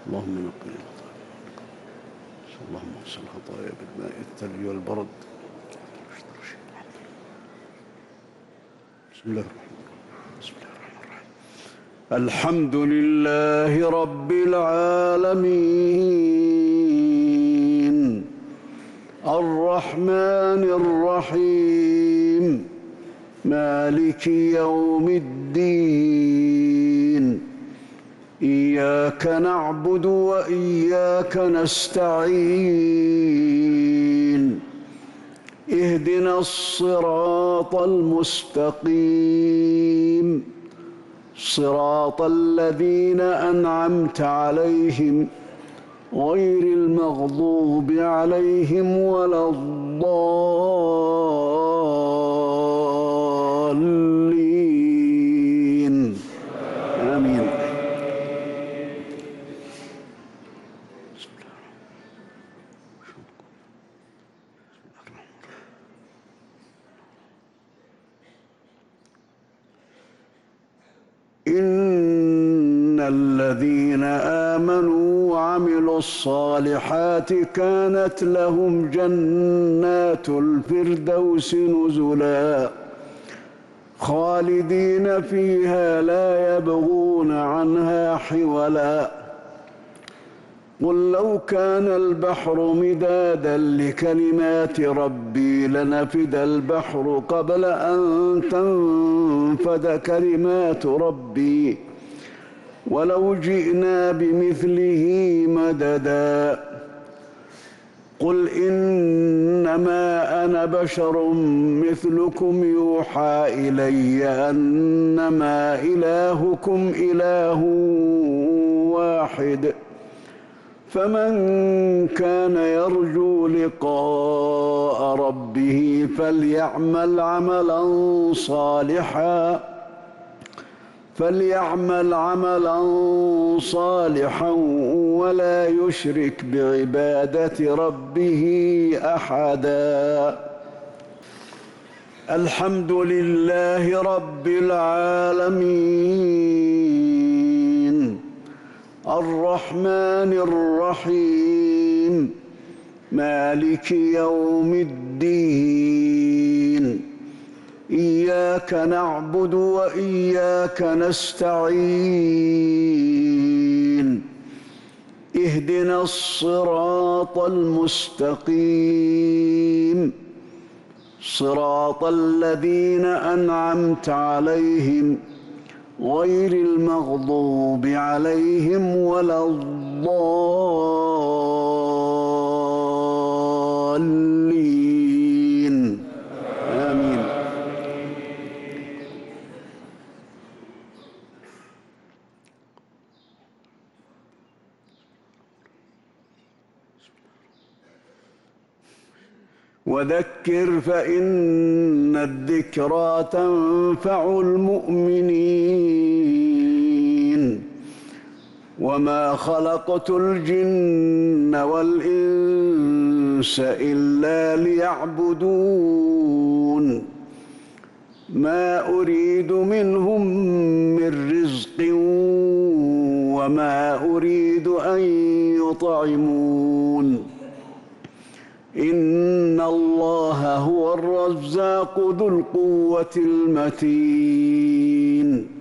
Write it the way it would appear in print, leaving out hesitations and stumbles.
اللهم نقنا اللهم اغسل الخطايا بالماء الثلج والبرد. بسم الله الرحمن الرحيم. الحمد لله رب العالمين الرحمن الرحيم مالك يوم الدين إياك نعبد وإياك نستعين اهدنا الصراط المستقيم صراط الذين أنعمت عليهم غير المغضوب عليهم ولا الضالين آمين. إن الذين آمنوا وعملوا الصالحات كانت لهم جنات الفردوس نزلا خالدين فيها لا يبغون عنها حولا. قل لو كان البحر مدادا لكلمات ربي لنفد البحر قبل أن تنفد كلمات ربي ولو جئنا بمثله مددا. قل إنما أنا بشر مثلكم يوحى إلي أنما إلهكم إله واحد فمن كان يرجو لقاء ربه فليعمل عملا صالحا ولا يشرك بعبادة ربه أحدا. الحمد لله رب العالمين الرحمن الرحيم مالك يوم الدين إياك نعبد وإياك نستعين اهدنا الصراط المستقيم صراط الذين أنعمت عليهم غير المغضوب عليهم ولا الضالين آمين. وذكر فإن الذكرى تنفع المؤمنين وما خلقت الجن والإنس إلا ليعبدون ما أريد منهم من رزق وما أريد أن يطعمون إن الله هو الرزاق ذو القوة المتين.